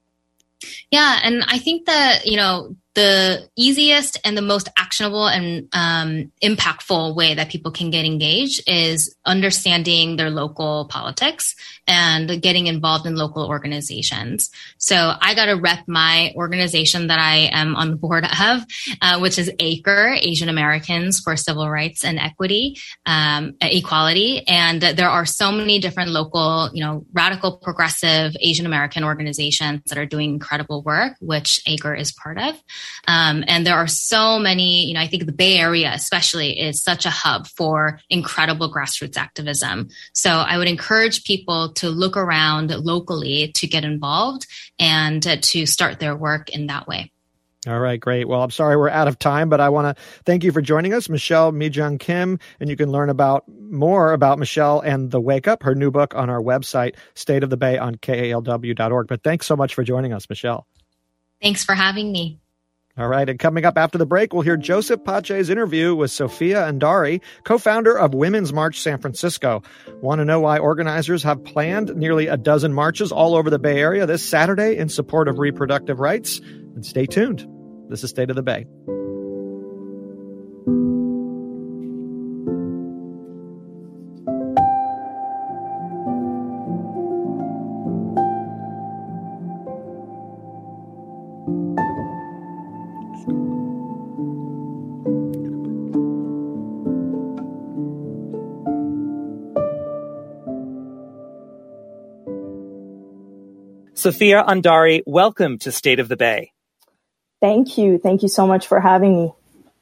Yeah. And I think that, you know, the easiest and the most actionable and um, impactful way that people can get engaged is understanding their local politics and getting involved in local organizations. So I got to rep my organization that I am on the board of, uh, which is ACRE, Asian Americans for Civil Rights and Equity, um, Equality. And there are so many different local, you know, radical, progressive Asian American organizations that are doing incredible work, which ACRE is part of. Um, and there are so many, you know, I think the Bay Area especially is such a hub for incredible grassroots activism. So I would encourage people to look around locally to get involved and uh, to start their work in that way. All right, great. Well, I'm sorry we're out of time, but I want to thank you for joining us, Michelle Mi-Jung Kim, and you can learn about more about Michelle and The Wake Up, her new book, on our website, State of the Bay, on K A L W dot org. But thanks so much for joining us, Michelle. Thanks for having me. All right, and coming up after the break, we'll hear Joseph Pace's interview with Sophia Andari, co-founder of Women's March San Francisco. Want to know why organizers have planned nearly a dozen marches all over the Bay Area this Saturday in support of reproductive rights? And stay tuned. This is State of the Bay. Sophia Andari, welcome to State of the Bay. Thank you. Thank you so much for having me.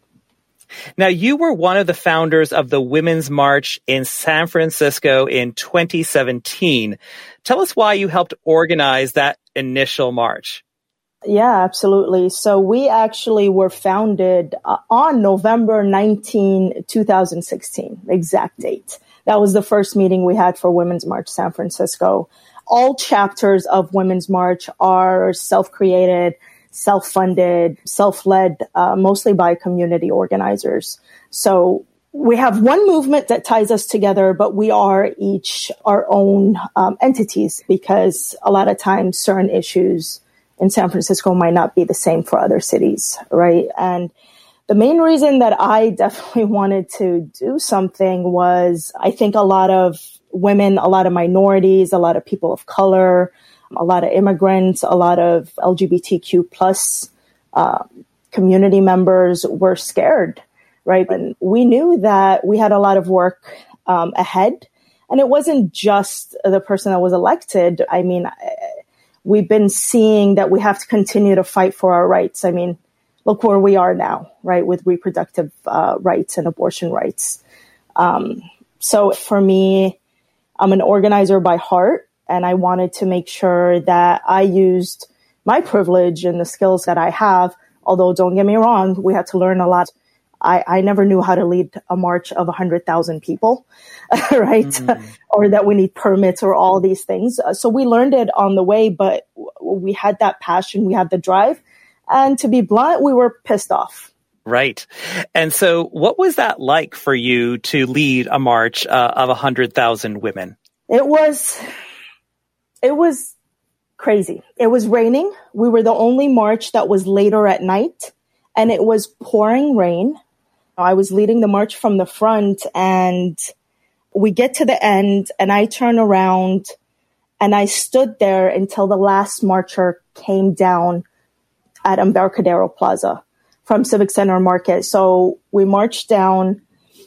Now, you were one of the founders of the Women's March in San Francisco in twenty seventeen. Tell us why you helped organize that initial march. Yeah, absolutely. So we actually were founded uh, on November nineteenth, twenty sixteen, exact date. That was the first meeting we had for Women's March San Francisco. All chapters of Women's March are self-created, self-funded, self-led, uh, mostly by community organizers. So we have one movement that ties us together, but we are each our own um, entities, because a lot of times certain issues in San Francisco might not be the same for other cities, right? And the main reason that I definitely wanted to do something was I think a lot of women, a lot of minorities, a lot of people of color, a lot of immigrants, a lot of L G B T Q plus uh, community members were scared, right? And we knew that we had a lot of work um, ahead. And it wasn't just the person that was elected. I mean, we've been seeing that we have to continue to fight for our rights. I mean, look where we are now, right, with reproductive uh, rights and abortion rights. Um, so for me, I'm an organizer by heart, and I wanted to make sure that I used my privilege and the skills that I have. Although, don't get me wrong, we had to learn a lot. I, I never knew how to lead a march of one hundred thousand people, right? Mm-hmm. Or that we need permits or all these things. Uh, so we learned it on the way, but w- we had that passion, we had the drive. And to be blunt, we were pissed off. Right. And so what was that like for you to lead a march uh, of one hundred thousand women? It was, it was crazy. It was raining. We were the only march that was later at night, and it was pouring rain. I was leading the march from the front, and we get to the end, and I turn around and I stood there until the last marcher came down at Embarcadero Plaza from Civic Center Market. So we marched down,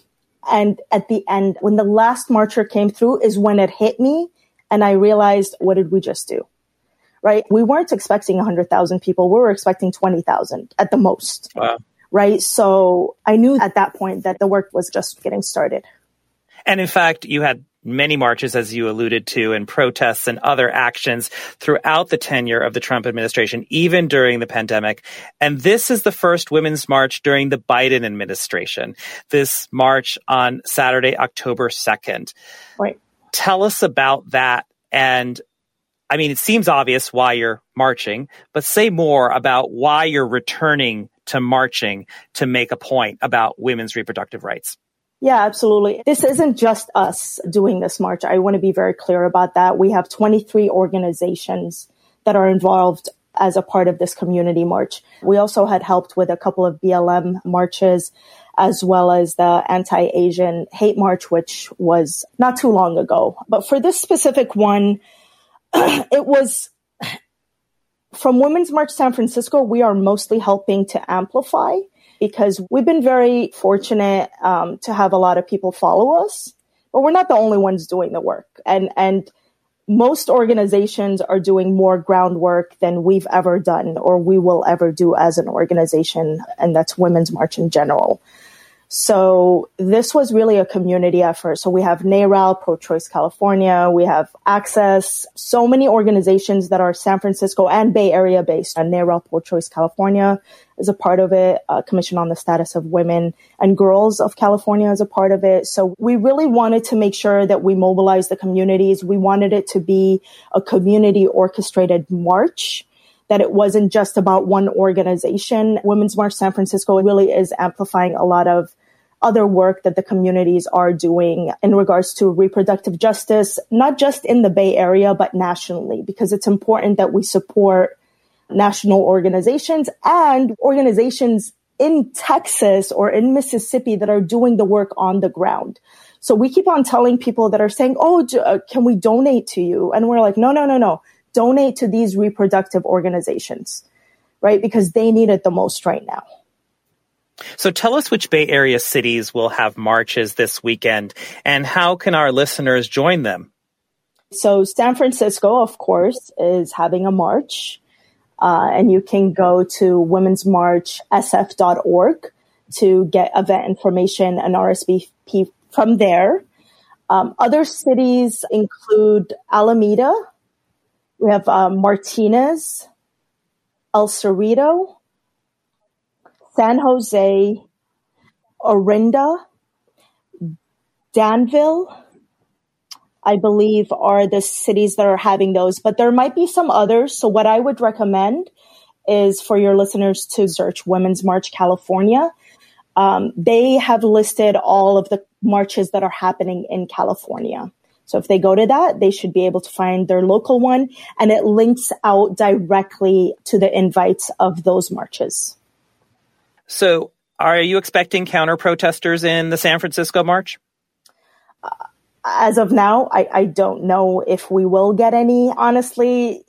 and at the end, when the last marcher came through is when it hit me, and I realized, what did we just do? Right? We weren't expecting one hundred thousand people. We were expecting twenty thousand at the most. Wow. Right? So I knew at that point that the work was just getting started. And in fact, you had many marches, as you alluded to, and protests and other actions throughout the tenure of the Trump administration, even during the pandemic. And this is the first women's march during the Biden administration, this march on Saturday, October second. Right. Tell us about that. And I mean, it seems obvious why you're marching, but say more about why you're returning to marching to make a point about women's reproductive rights. Yeah, absolutely. This isn't just us doing this march. I want to be very clear about that. We have twenty-three organizations that are involved as a part of this community march. We also had helped with a couple of B L M marches, as well as the anti-Asian hate march, which was not too long ago. But for this specific one, it was from Women's March San Francisco, we are mostly helping to amplify, because we've been very fortunate um, to have a lot of people follow us, but we're not the only ones doing the work. And and most organizations are doing more groundwork than we've ever done or we will ever do as an organization, and that's Women's March in general. So this was really a community effort. So we have NARAL, Pro-Choice California, we have Access, so many organizations that are San Francisco and Bay Area based. And NARAL, Pro-Choice California is a part of it, uh, Commission on the Status of Women and Girls of California is a part of it. So we really wanted to make sure that we mobilize the communities. We wanted it to be a community orchestrated march, that it wasn't just about one organization. Women's March San Francisco really is amplifying a lot of other work that the communities are doing in regards to reproductive justice, not just in the Bay Area, but nationally, because it's important that we support national organizations and organizations in Texas or in Mississippi that are doing the work on the ground. So we keep on telling people that are saying, oh, uh, can we donate to you? And we're like, no, no, no, no. Donate to these reproductive organizations, right? Because they need it the most right now. So tell us which Bay Area cities will have marches this weekend, and how can our listeners join them? So San Francisco, of course, is having a march. Uh, and you can go to women's march s f dot org to get event information and R S V P from there. Um, other cities include Alameda. We have uh, Martinez, El Cerrito, San Jose, Orinda, Danville, I believe, are the cities that are having those, but there might be some others. So what I would recommend is for your listeners to search Women's March California. Um, they have listed all of the marches that are happening in California. So if they go to that, they should be able to find their local one, and it links out directly to the invites of those marches. So are you expecting counter-protesters in the San Francisco march? Uh, As of now, I, I don't know if we will get any. Honestly,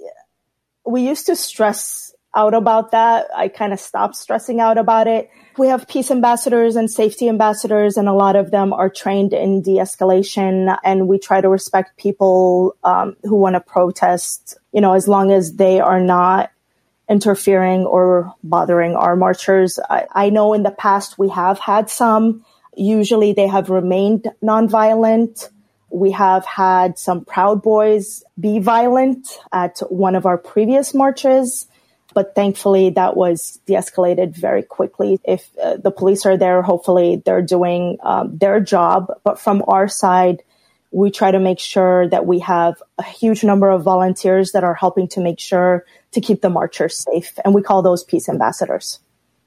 we used to stress out about that. I kind of stopped stressing out about it. We have peace ambassadors and safety ambassadors, and a lot of them are trained in de-escalation, and we try to respect people um, who want to protest, you know, as long as they are not interfering or bothering our marchers. I, I know in the past we have had some. Usually they have remained nonviolent. We have had some Proud Boys be violent at one of our previous marches, but thankfully that was de-escalated very quickly. If uh, the police are there, hopefully they're doing um, their job. But from our side, we try to make sure that we have a huge number of volunteers that are helping to make sure to keep the marchers safe. And we call those peace ambassadors.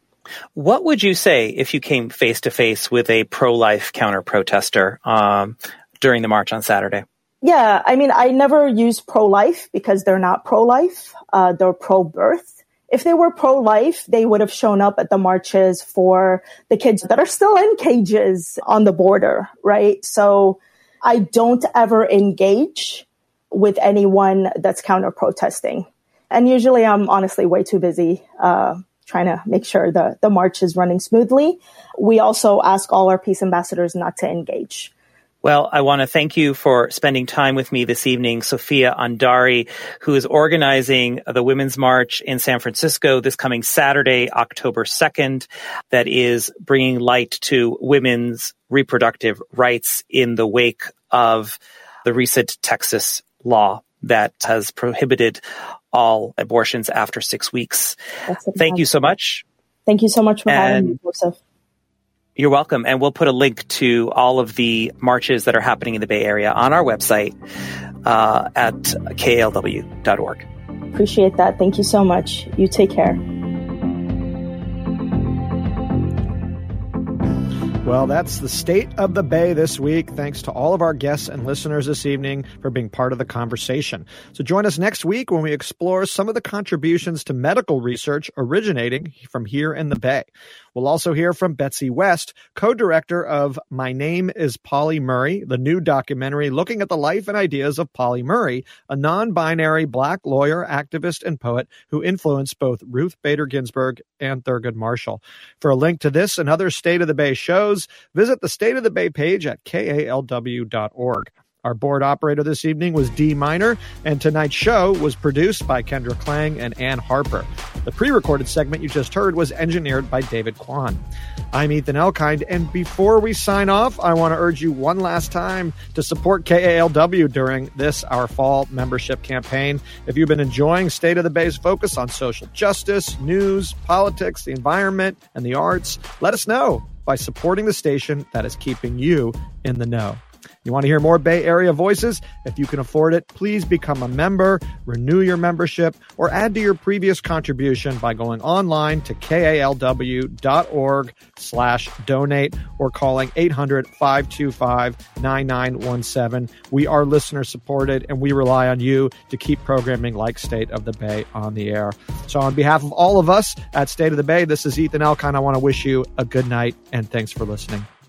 What would you say if you came face to face with a pro-life counter-protester um, during the march on Saturday? Yeah, I mean, I never use pro-life because they're not pro-life. Uh, they're pro-birth. If they were pro-life, they would have shown up at the marches for the kids that are still in cages on the border, right? So I don't ever engage with anyone that's counter-protesting. And usually I'm honestly way too busy uh trying to make sure the, the march is running smoothly. We also ask all our peace ambassadors not to engage. Well, I want to thank you for spending time with me this evening, Sophia Andari, who is organizing the Women's March in San Francisco this coming Saturday, October second, that is bringing light to women's reproductive rights in the wake of the recent Texas law that has prohibited all abortions after six weeks. Thank you so much. Thank you so much for and having me, Joseph. You're welcome. And we'll put a link to all of the marches that are happening in the Bay Area on our website uh, at K A L W dot org. Appreciate that. Thank you so much. You take care. Well, that's the State of the Bay this week. Thanks to all of our guests and listeners this evening for being part of the conversation. So join us next week when we explore some of the contributions to medical research originating from here in the Bay. We'll also hear from Betsy West, co-director of My Name is Pauli Murray, the new documentary looking at the life and ideas of Pauli Murray, a non-binary Black lawyer, activist, and poet who influenced both Ruth Bader Ginsburg and Thurgood Marshall. For a link to this and other State of the Bay shows, visit the State of the Bay page at K A L W dot org. Our board operator this evening was Dee Minor, and tonight's show was produced by Kendra Klang and Ann Harper. The pre-recorded segment you just heard was engineered by David Kwan. I'm Ethan Elkind, and before we sign off, I want to urge you one last time to support K A L W during this, our fall membership campaign. If you've been enjoying State of the Bay's focus on social justice, news, politics, the environment, and the arts, let us know by supporting the station that is keeping you in the know. You want to hear more Bay Area voices? If you can afford it, please become a member, renew your membership, or add to your previous contribution by going online to K A L W dot org slash donate or calling eight hundred, five two five, nine nine one seven. We are listener supported, and we rely on you to keep programming like State of the Bay on the air. So on behalf of all of us at State of the Bay, this is Ethan Elkind. I want to wish you a good night, and thanks for listening.